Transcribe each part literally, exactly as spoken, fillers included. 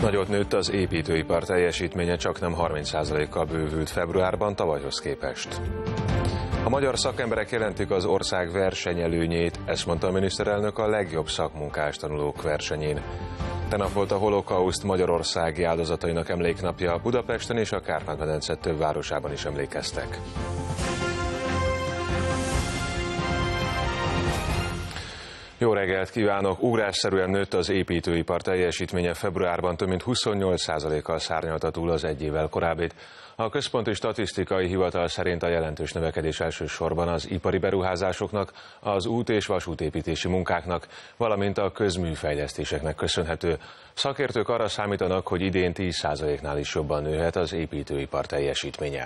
Nagyot nőtt az építőipar teljesítménye, csaknem harminc százalékkal bővült februárban tavalyhoz képest. A magyar szakemberek jelentik az ország versenyelőnyét, ezt mondta a miniszterelnök a legjobb szakmunkás tanulók versenyén. Tegnap volt a holokauszt magyarországi áldozatainak emléknapja, Budapesten és a Kárpát-medence több városában is emlékeztek. Jó reggelt kívánok! Ugrásszerűen nőtt az építőipar teljesítménye februárban, több mint huszonnyolc százalékkal szárnyalta túl az egy évvel korábbit. A Központi Statisztikai Hivatal szerint a jelentős növekedés elsősorban az ipari beruházásoknak, az út- és vasútépítési munkáknak, valamint a közműfejlesztéseknek köszönhető. Szakértők arra számítanak, hogy idén tíz százaléknál is jobban nőhet az építőipar teljesítménye.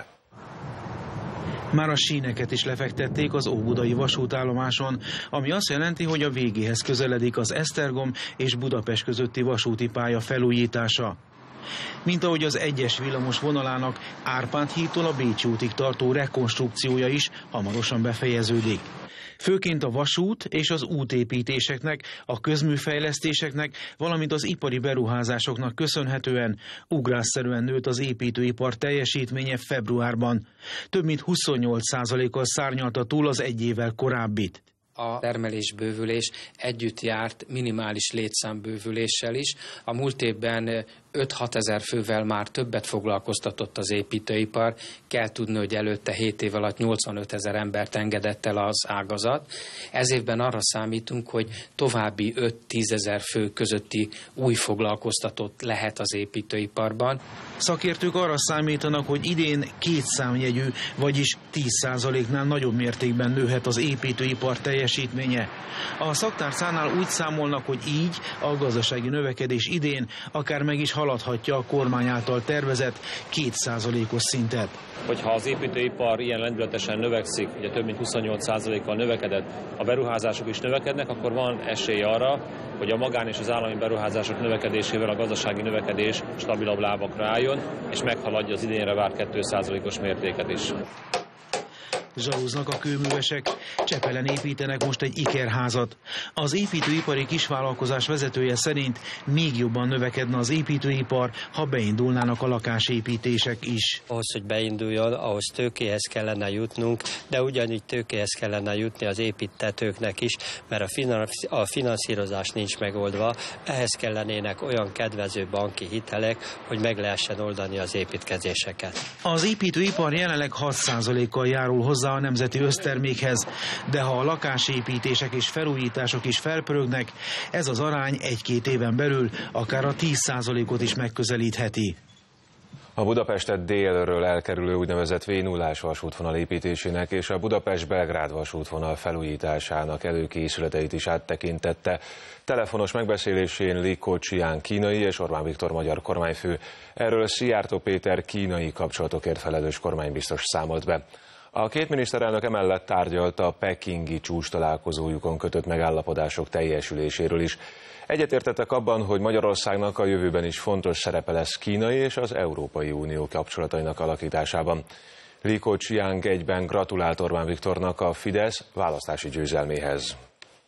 Már a síneket is lefektették az óbudai vasútállomáson, ami azt jelenti, hogy a végéhez közeledik az Esztergom és Budapest közötti vasúti pálya felújítása. Mint ahogy az egyes villamos vonalának Árpád hídtól a Bécsi útig tartó rekonstrukciója is hamarosan befejeződik. Főként a vasút és az útépítéseknek, a közműfejlesztéseknek, valamint az ipari beruházásoknak köszönhetően ugrásszerűen nőtt az építőipar teljesítménye februárban. Több mint huszonnyolc százalékkal szárnyalta túl az egy évvel korábbit. A termelésbővülés együtt járt minimális létszámbővüléssel is. A múlt évben öt-hat ezer fővel már többet foglalkoztatott az építőipar. Kell tudni, hogy előtte hét év alatt nyolcvanöt ezer embert engedett el az ágazat. Ez évben arra számítunk, hogy további öt-tíz ezer fő közötti új foglalkoztatott lehet az építőiparban. Szakértők arra számítanak, hogy idén két számjegyű, vagyis tíz százaléknál nagyobb mértékben nőhet az építőipar teljesítménye. A szaktárcánál úgy számolnak, hogy így a gazdasági növekedés idén akár meg is haladhatja a kormány által tervezett két százalékos szintet. Hogyha az építőipar ilyen lendületesen növekszik, ugye több mint huszonnyolc százalékkal növekedett, a beruházások is növekednek, akkor van esély arra, hogy a magán és az állami beruházások növekedésével a gazdasági növekedés stabilabb lábakra álljon, és meghaladja az idénre várt két százalékos mértéket is. Zsaruznak a kőművesek, Csepelen építenek most egy ikerházat. Az építőipari kisvállalkozás vezetője szerint még jobban növekedne az építőipar, ha beindulnának a lakásépítések is. Ahhoz, hogy beinduljon, ahhoz tőkéhez kellene jutnunk, de ugyanígy tőkéhez kellene jutni az építtetőknek is, mert a finanszírozás nincs megoldva. Ehhez kellenének olyan kedvező banki hitelek, hogy meg lehessen oldani az építkezéseket. Az építőipar jelenleg hat százalékkal járul hozzá a nemzeti össztermékhez, de ha a lakásépítések és felújítások is felpörögnek, ez az arány egy-két éven belül akár a tíz százalékot is megközelítheti. A Budapestet délről elkerülő úgynevezett vé nullás vasútvonal építésének és a Budapest-Belgrád vasútvonal felújításának előkészületeit is áttekintette. Telefonos megbeszélésén Li Keqiang kínai és Orbán Viktor magyar kormányfő. Erről Szijjártó Péter kínai kapcsolatokért felelős kormánybiztos számolt be. A két miniszterelnök emellett tárgyalt a pekingi csúcstalálkozójukon kötött megállapodások teljesüléséről is. Egyetértettek abban, hogy Magyarországnak a jövőben is fontos szerepe lesz kínai és az Európai Unió kapcsolatainak alakításában. Li Keqiang egyben gratulált Orbán Viktornak a Fidesz választási győzelméhez.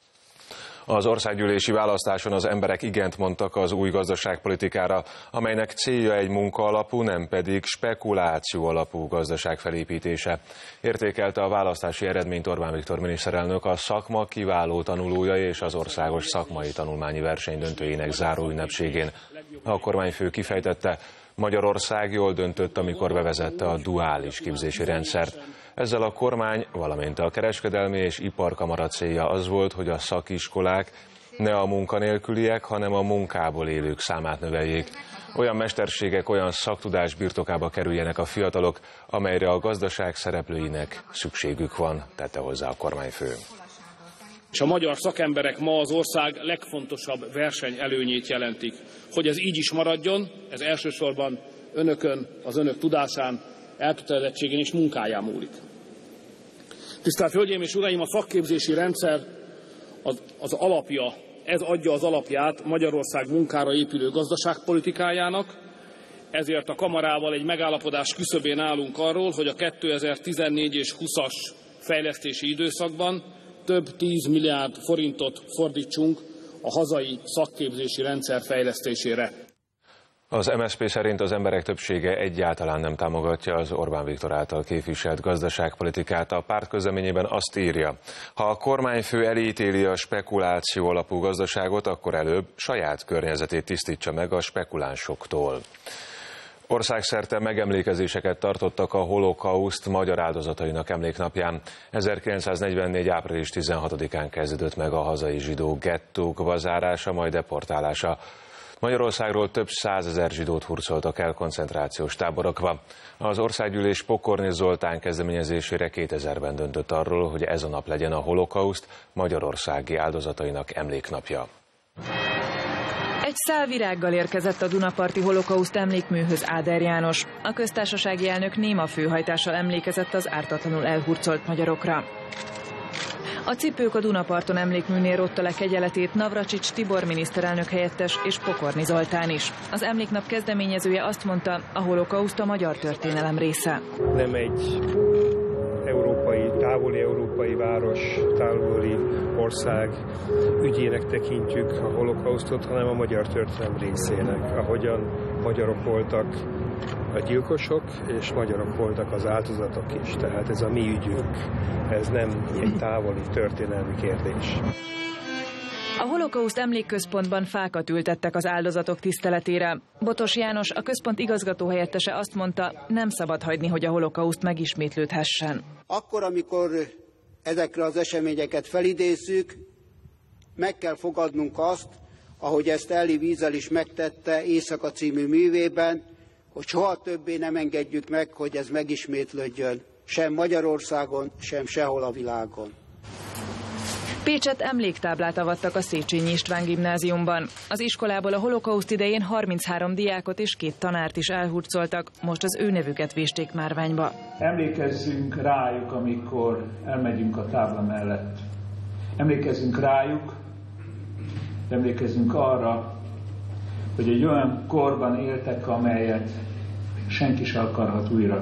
Az országgyűlési választáson az emberek igent mondtak az új gazdaságpolitikára, amelynek célja egy munkaalapú, nem pedig spekuláció alapú gazdaság felépítése. Értékelte a választási eredményt Orbán Viktor miniszterelnök, a szakma kiváló tanulója és az országos szakmai tanulmányi verseny döntőjének záró ünnepségén. A kormányfő kifejtette, Magyarország jól döntött, amikor bevezette a duális képzési rendszert. Ezzel a kormány, valamint a kereskedelmi és iparkamara célja az volt, hogy a szakiskolák ne a munkanélküliek, hanem a munkából élők számát növeljék. Olyan mesterségek, olyan szaktudás birtokába kerüljenek a fiatalok, amelyre a gazdaság szereplőinek szükségük van, tette hozzá a kormányfő. És a magyar szakemberek ma az ország legfontosabb versenyelőnyét jelentik. Hogy ez így is maradjon, ez elsősorban önökön, az önök tudásán, elkötelezettségén és munkáján múlik. Tisztelt Hölgyeim és Uraim, a szakképzési rendszer az, az alapja, ez adja az alapját Magyarország munkára épülő gazdaságpolitikájának, ezért a kamarával egy megállapodás küszöbén állunk arról, hogy a kétezer-tizennégy és húszas fejlesztési időszakban több tíz milliárd forintot fordítsunk a hazai szakképzési rendszer fejlesztésére. Az em es zé pé szerint az emberek többsége egyáltalán nem támogatja az Orbán Viktor által képviselt gazdaságpolitikát. A párt közleményében azt írja, ha a kormányfő elítéli a spekuláció alapú gazdaságot, akkor előbb saját környezetét tisztítsa meg a spekulánsoktól. Országszerte megemlékezéseket tartottak a holokauszt magyar áldozatainak emléknapján. ezerkilencszáznegyvennégy. április tizenhatodikán kezdődött meg a hazai zsidó gettók bezárása, majd deportálása. Magyarországról több százezer zsidót hurcoltak el koncentrációs táborokba. Az Országgyűlés Pokorni Zoltán kezdeményezésére kétezerben döntött arról, hogy ez a nap legyen a holokauszt magyarországi áldozatainak emléknapja. Egy szál virággal érkezett a Dunaparti holokauszt emlékműhöz Áder János. A köztársasági elnök néma főhajtással emlékezett az ártatlanul elhurcolt magyarokra. A cipők a Dunaparton emlékműnél rotta le kegyeletét Navracsics Tibor miniszterelnök helyettes és Pokorni Zoltán is. Az emléknap kezdeményezője azt mondta, a holokauszt a magyar történelem része. Nem egy európai, távoli európai város, távoli ország ügyének tekintjük a holokausztot, hanem a magyar történelem részének, ahogyan magyarok voltak a gyilkosok, és magyarok voltak az áldozatok is. Tehát ez a mi ügyünk, ez nem egy távoli történelmi kérdés. A holokauszt emlékközpontban fákat ültettek az áldozatok tiszteletére. Botos János, a központ igazgatóhelyettese azt mondta, nem szabad hagyni, hogy a holokauszt megismétlődhessen. Akkor, amikor ezekre az eseményeket felidézzük, meg kell fogadnunk azt, ahogy ezt Elie Wiesel is megtette Éjszaka című művében, hogy soha többé nem engedjük meg, hogy ez megismétlődjön, sem Magyarországon, sem sehol a világon. Pécsett emléktáblát avattak a Széchenyi István gimnáziumban. Az iskolából a holokauszt idején harminchárom diákot és két tanárt is elhurcoltak, most az ő nevüket vésték márványba. Emlékezzünk rájuk, amikor elmegyünk a tábla mellett. Emlékezzünk rájuk, emlékezzünk arra, hogy egy olyan korban éltek, amelyet senki sem akarhat újra.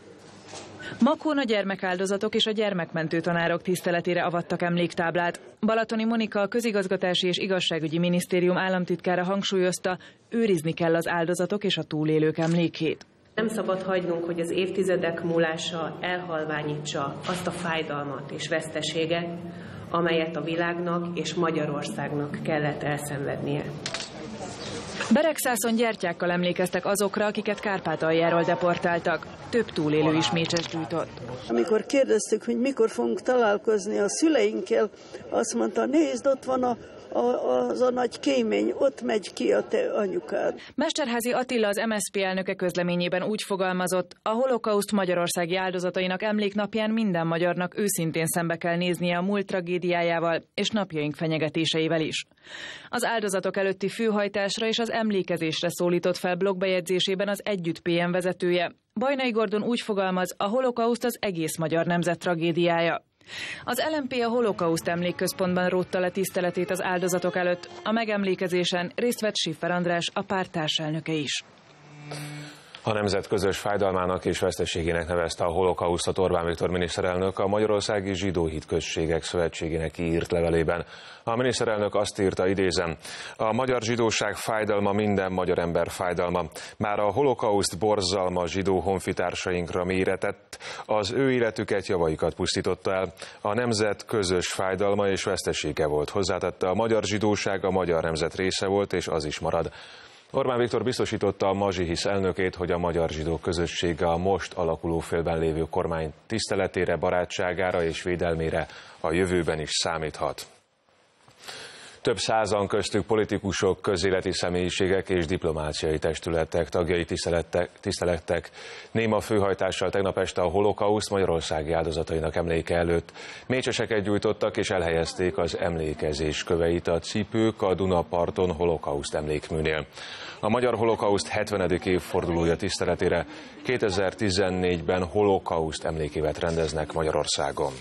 Makón a gyermekáldozatok és a gyermekmentő tanárok tiszteletére avattak emléktáblát. Balatoni Monika, a Közigazgatási és Igazságügyi Minisztérium államtitkára hangsúlyozta, őrizni kell az áldozatok és a túlélők emlékét. Nem szabad hagynunk, hogy az évtizedek múlása elhalványítsa azt a fájdalmat és veszteséget, amelyet a világnak és Magyarországnak kellett elszenvednie. Beregszászon gyertyákkal emlékeztek azokra, akiket Kárpátaljáról deportáltak. Több túlélő is mécses gyújtott. Amikor kérdeztük, hogy mikor fogunk találkozni a szüleinkkel, azt mondta, nézd, ott van a, a, az a nagy kémény, ott megy ki a te anyukád. Mesterházy Attila, az em es zé pé elnöke közleményében úgy fogalmazott, a holokauszt magyarországi áldozatainak emléknapján minden magyarnak őszintén szembe kell néznie a múlt tragédiájával és napjaink fenyegetéseivel is. Az áldozatok előtti főhajtásra és az emlékezésre szólított fel blogbejegyzésében az Együtt pé em vezetője. Bajnai Gordon úgy fogalmaz, a holokauszt az egész magyar nemzet tragédiája. Az el em pé a holokauszt emlékközpontban rótta le tiszteletét az áldozatok előtt. A megemlékezésen részt vett Schiffer András, a párt társelnöke is. A nemzet közös fájdalmának és veszteségének nevezte a holokausztot Orbán Viktor miniszterelnök a Magyarországi Zsidó Hitközségek Szövetségének írt levelében. A miniszterelnök azt írta, idézem, a magyar zsidóság fájdalma minden magyar ember fájdalma. Már a holokauszt borzalma zsidó honfitársainkra méretett, az ő életüket, javaikat pusztította el. A nemzet közös fájdalma és vesztesége volt, hozzátette, a magyar zsidóság a magyar nemzet része volt, és az is marad. Orbán Viktor biztosította a Mazsihisz elnökét, hogy a magyar zsidó közössége a most alakuló félben lévő kormány tiszteletére, barátságára és védelmére a jövőben is számíthat. Több százan, köztük politikusok, közéleti személyiségek és diplomáciai testületek tagjai tisztelettek néma főhajtással tegnap este a holokauszt magyarországi áldozatainak emléke előtt. Mécseseket gyújtottak és elhelyezték az emlékezés köveit a cipők a Dunaparton holokauszt emlékműnél. A magyar holokauszt hetvenedik évfordulója tiszteletére kétezer-tizennégyben holokauszt emlékévet rendeznek Magyarországon.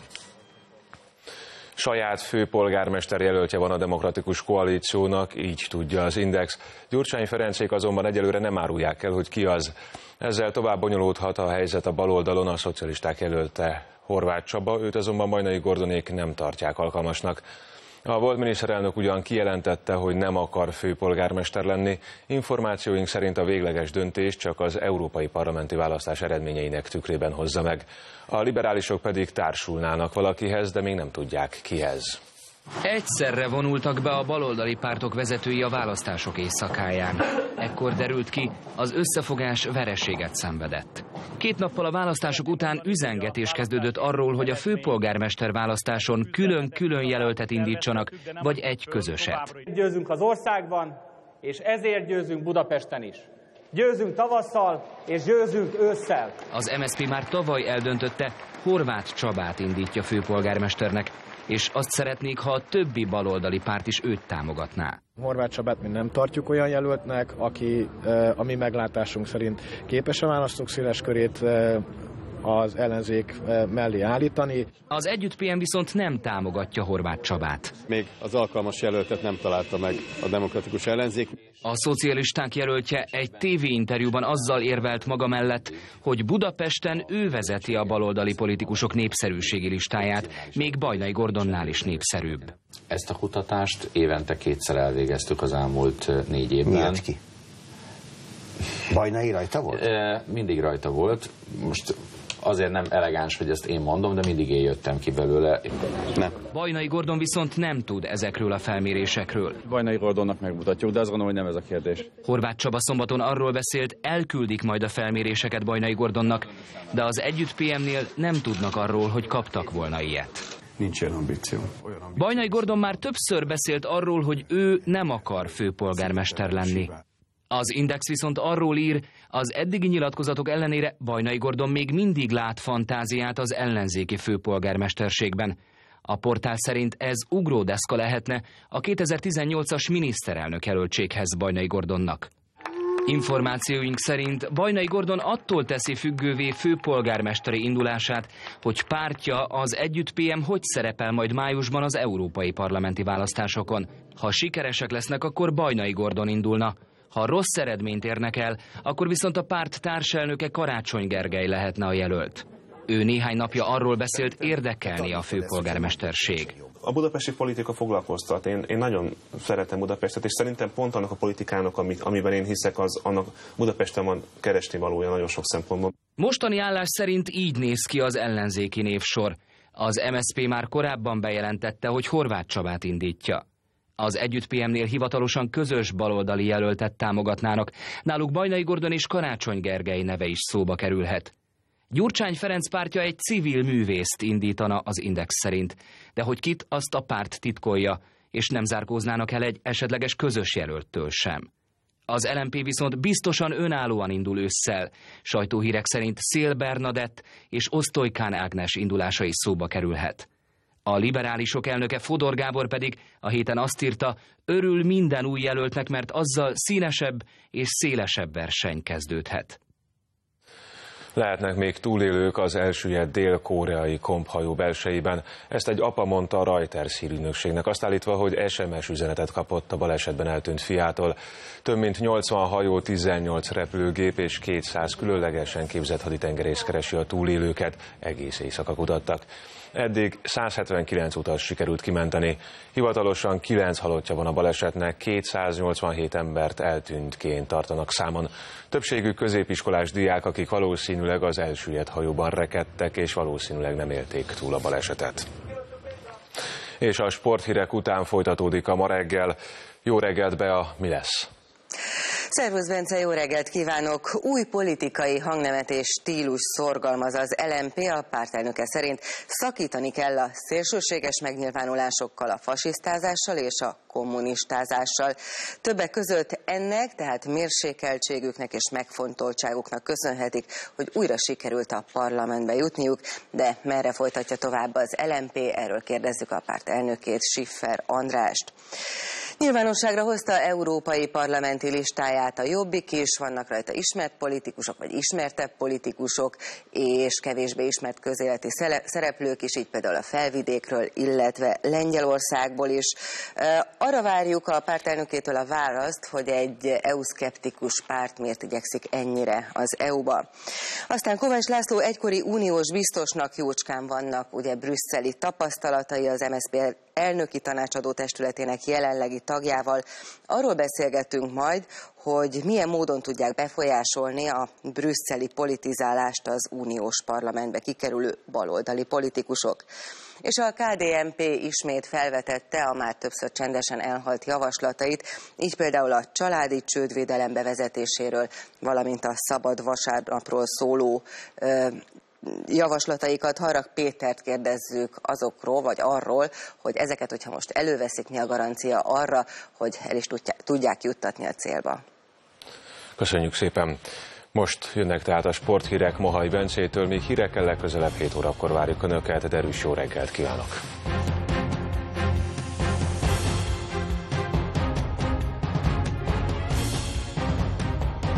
Saját főpolgármester jelöltje van a Demokratikus Koalíciónak, így tudja az Index. Gyurcsány Ferencék azonban egyelőre nem árulják el, hogy ki az. Ezzel tovább bonyolódhat a helyzet a baloldalon, a szocialisták jelölte Horváth Csaba, őt azonban Bajnai Gordonék nem tartják alkalmasnak. A volt miniszterelnök ugyan kijelentette, hogy nem akar főpolgármester lenni. Információink szerint a végleges döntést csak az európai parlamenti választás eredményeinek tükrében hozza meg. A liberálisok pedig társulnának valakihez, de még nem tudják kihez. Egyszerre vonultak be a baloldali pártok vezetői a választások éjszakáján. Ekkor derült ki, az összefogás vereséget szenvedett. Két nappal a választások után üzengetés kezdődött arról, hogy a főpolgármester választáson külön-külön jelöltet indítsanak, vagy egy közöset. Győzünk az országban, és ezért győzünk Budapesten is. Győzünk tavasszal, és győzünk ősszel. Az em es zé pé már tavaly eldöntötte, Horváth Csabát indítja főpolgármesternek, és azt szeretnék, ha a többi baloldali párt is őt támogatná. Horváth Csabát mi nem tartjuk olyan jelöltnek, aki a mi meglátásunk szerint képes a választók széles körét az ellenzék mellé állítani. Az Együtt pé em viszont nem támogatja Horváth Csabát. Még az alkalmas jelöltet nem találta meg a demokratikus ellenzék. A szocialisták jelöltje egy tévéinterjúban azzal érvelt maga mellett, hogy Budapesten ő vezeti a baloldali politikusok népszerűségi listáját, még Bajnai Gordonnál is népszerűbb. Ezt a kutatást évente kétszer elvégeztük az elmúlt négy évben. Mi jött ki? Bajnai rajta volt? E, mindig rajta volt. Most azért nem elegáns, hogy ezt én mondom, de mindig én jöttem ki belőle. Nem. Bajnai Gordon viszont nem tud ezekről a felmérésekről. Bajnai Gordonnak megmutatjuk, de azt gondolom, hogy nem ez a kérdés. Horváth Csaba szombaton arról beszélt, elküldik majd a felméréseket Bajnai Gordonnak, de az Együtt pé em-nél nem tudnak arról, hogy kaptak volna ilyet. Nincs ilyen ambíció. Bajnai Gordon már többször beszélt arról, hogy ő nem akar főpolgármester lenni. Az Index viszont arról ír, az eddigi nyilatkozatok ellenére Bajnai Gordon még mindig lát fantáziát az ellenzéki főpolgármesterségben. A portál szerint ez ugródeszka lehetne a kétezer-tizennyolcas miniszterelnök jelöltséghez Bajnai Gordonnak. Információink szerint Bajnai Gordon attól teszi függővé főpolgármesteri indulását, hogy pártja, az Együtt pé em hogy szerepel majd májusban az európai parlamenti választásokon. Ha sikeresek lesznek, akkor Bajnai Gordon indulna. Ha rossz eredményt érnek el, akkor viszont a párt társelnöke Karácsony Gergely lehetne a jelölt. Ő néhány napja arról beszélt, érdekelni a főpolgármesterség. A budapesti politika foglalkoztat. Én, én nagyon szeretem Budapestet, és szerintem pont annak a politikának, amit, amiben én hiszek, az annak Budapesten van keresni valója nagyon sok szempontból. Mostani állás szerint így néz ki az ellenzéki névsor. Az em es zé pé már korábban bejelentette, hogy Horváth Csabát indítja. Az Együtt pé em-nél hivatalosan közös baloldali jelöltet támogatnának, náluk Bajnai Gordon és Karácsony Gergely neve is szóba kerülhet. Gyurcsány Ferenc pártja egy civil művészt indítana az Index szerint, de hogy kit, azt a párt titkolja, és nem zárkóznának el egy esetleges közös jelölttől sem. Az el em pé viszont biztosan önállóan indul ősszel, sajtóhírek szerint Szél Bernadett és Osztolykán Ágnes indulása is szóba kerülhet. A liberálisok elnöke Fodor Gábor pedig a héten azt írta, örül minden új jelöltnek, mert azzal színesebb és szélesebb verseny kezdődhet. Lehetnek még túlélők az elsüllyedt dél-koreai komphajó belsejében. Ezt egy apa mondta a Reuters hírügynökségnek, azt állítva, hogy es em es üzenetet kapott a balesetben eltűnt fiától. Több mint nyolcvan hajó, tizennyolc repülőgép és kétszáz különlegesen képzett haditengerész keresi a túlélőket, egész éjszaka kutattak. Eddig száz hetvenkilenc utas sikerült kimenteni. Hivatalosan kilenc halottja van a balesetnek, kétszáznyolcvanhét embert eltűntként tartanak számon. Többségük középiskolás diák, akik valószínűleg az elsüllyedt hajóban rekedtek, és valószínűleg nem élték túl a balesetet. És a sporthírek után folytatódik a Ma reggel. Jó reggelt, Bea, mi lesz? Szervusz Bence, jó reggelt kívánok! Új politikai hangnemet és stílus szorgalmaz az el em pé, a pártelnöke szerint szakítani kell a szélsőséges megnyilvánulásokkal, a fasisztázással és a kommunistázással. Többek között ennek, tehát mérsékeltségüknek és megfontoltságuknak köszönhetik, hogy újra sikerült a parlamentbe jutniuk, de merre folytatja tovább az el em pé, erről kérdezzük a párt elnökét, Schiffer Andrást. Nyilvánosságra hozta európai parlamenti listáját a Jobbik is, vannak rajta ismert politikusok, vagy ismertebb politikusok, és kevésbé ismert közéleti szereplők is, így például a Felvidékről, illetve Lengyelországból is. Arra várjuk a pártelnökétől a választ, hogy egy é u-szkeptikus párt miért igyekszik ennyire az é u-ba. Aztán Kovács László egykori uniós biztosnak jócskán vannak ugye brüsszeli tapasztalatai, az em es zé pé elnöki tanácsadó testületének jelenlegi tagjával. Arról beszélgettünk majd, hogy milyen módon tudják befolyásolni a brüsszeli politizálást az uniós parlamentbe kikerülő baloldali politikusok. És a ká dé en pé ismét felvetette a már többször csendesen elhalt javaslatait, így például a családi csődvédelem bevezetéséről, valamint a szabad vasárnapról szóló ö, javaslataikat. Harag Pétert kérdezzük azokról, vagy arról, hogy ezeket, hogyha most előveszik, mi a garancia arra, hogy el is tudják juttatni a célba. Köszönjük szépen! Most jönnek tehát a sporthírek Mohai Bencétől, míg hírekkel legközelebb hét órakor várjuk Önöket, de erős jó reggelt kívánok!